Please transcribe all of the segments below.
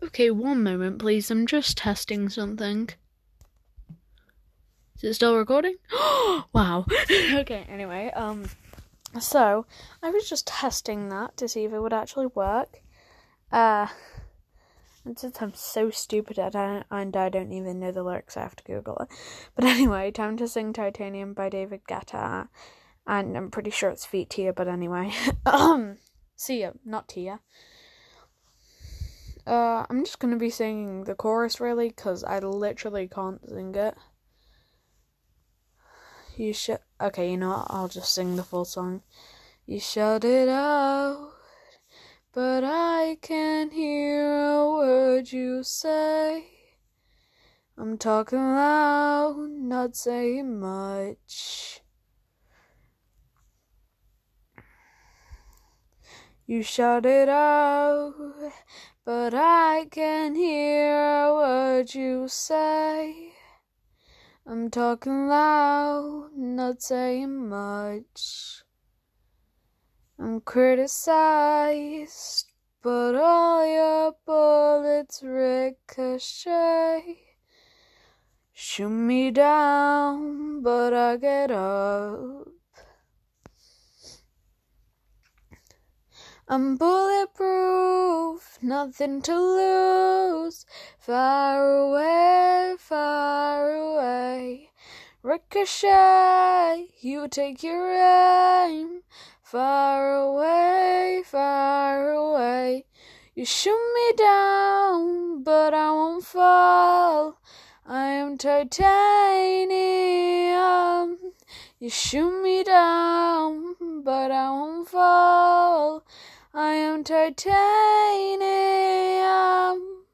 Okay, one moment, please. I'm just testing something. Is it still recording? Wow. Okay, anyway, so I was just testing that to see if it would actually work. And since I'm so stupid and I don't even know the lyrics, I have to Google it. But anyway, time to sing Titanium by David Guetta. And I'm pretty sure it's Feet Tia, but anyway. Sia, not Tia. I'm just gonna be singing the chorus, really, because I literally can't sing it. Okay, you know what? I'll just sing the full song. You shut it out, but I can't hear a word you say. I'm talking loud, not saying much. You shout it out, but I can't hear a word you say. I'm talking loud, not saying much. I'm criticized, but all your bullets ricochet. Shoot me down, but I get up. I'm bulletproof, nothing to lose. Far away, far away. Ricochet, you take your aim. Far away, far away. You shoot me down, but I won't fall. I am titanium. You shoot me down, but I won't fall. I am titanium.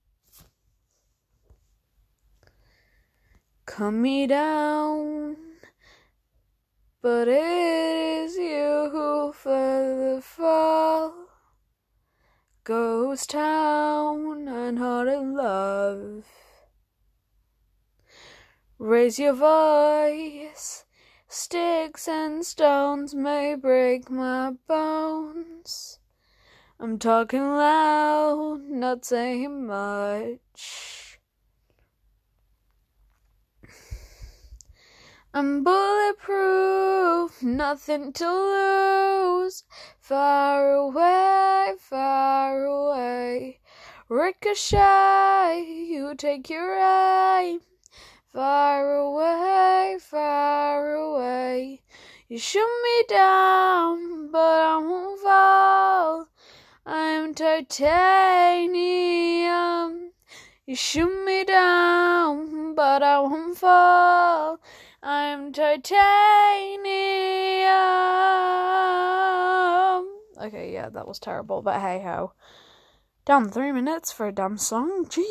Cut me down, but it is you who further fall. Ghost town and hearted love. Raise your voice. Sticks and stones may break my bones. I'm talking loud, not saying much. I'm bulletproof, nothing to lose. Far away, far away. Ricochet, you take your aim. Far away, far away. You shoot me down, but I won't fall. I'm titanium. You shoot me down, but I won't fall. I'm titanium. Okay, yeah, that was terrible, but hey ho. Damn, 3 minutes for a damn song? Gee.